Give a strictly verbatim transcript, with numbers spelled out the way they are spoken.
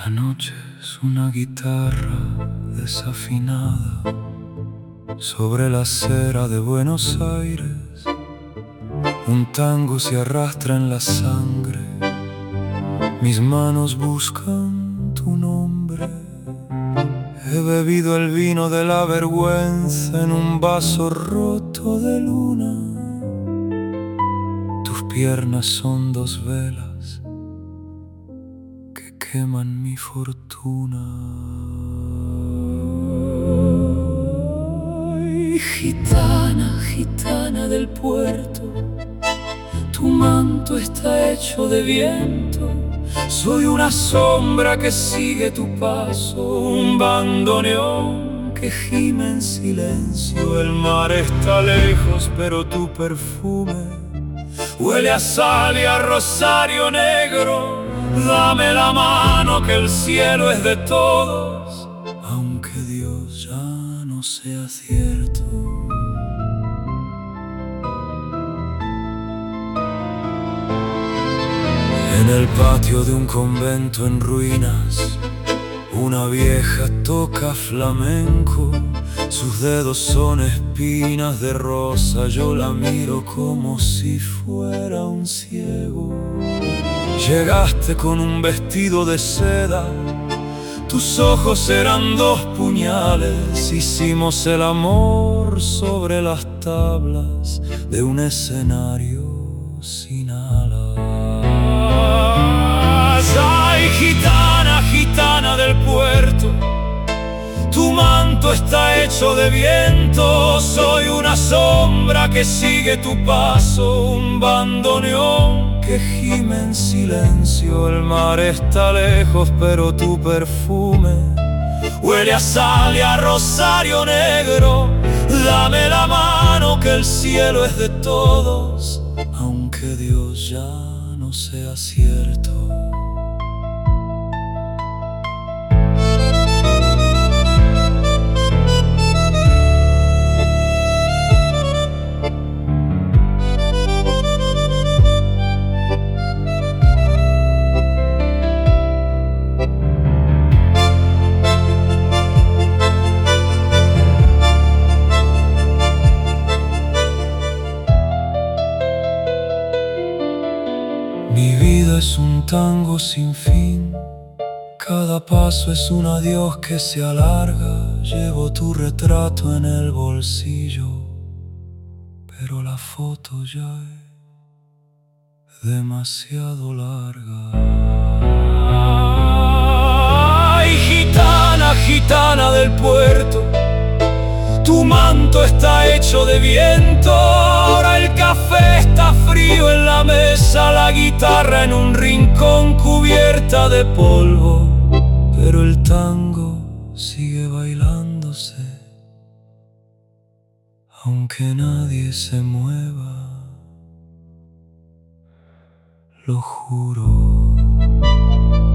La noche es una guitarra desafinada sobre la acera de Buenos Aires. Un tango se arrastra en la sangre, mis manos buscan tu nombre. He bebido el vino de la vergüenza en un vaso roto de luna. Tus piernas son dos velas que queman mi fortuna. Ay, gitana, gitana del puerto, tu manto está hecho de viento. Soy una sombra que sigue tu paso, un bandoneón que gime en silencio. El mar está lejos, pero tu perfume huele a sal y a rosario negro. Dame la mano que el cielo es de todos, aunque Dios ya no sea cierto. En el patio de un convento en ruinas, una vieja toca flamenco. Sus dedos son espinas de rosa, yo la miro como si fuera un ciego. Llegaste con un vestido de seda, tus ojos eran dos puñales. Hicimos el amor sobre las tablas de un escenario sin alas. Ay, gitana, gitana del puerto, tu manto está hecho de viento. Soy una sombra que sigue tu paso, un bandoneón que gime en silencio. El mar está lejos, pero tu perfume huele a sal y a rosario negro. Dame la mano que el cielo es de todos, aunque Dios ya no sea cierto. Mi vida es un tango sin fin, cada paso es un adiós que se alarga. Llevo tu retrato en el bolsillo, pero la foto ya es demasiado larga. Ay, gitana, gitana del puerto, tu manto está hecho de viento. Ahora el café está frío en la mesa, la guitarra en un rincón cubierta de polvo, pero el tango sigue bailándose, aunque nadie se mueva, lo juro.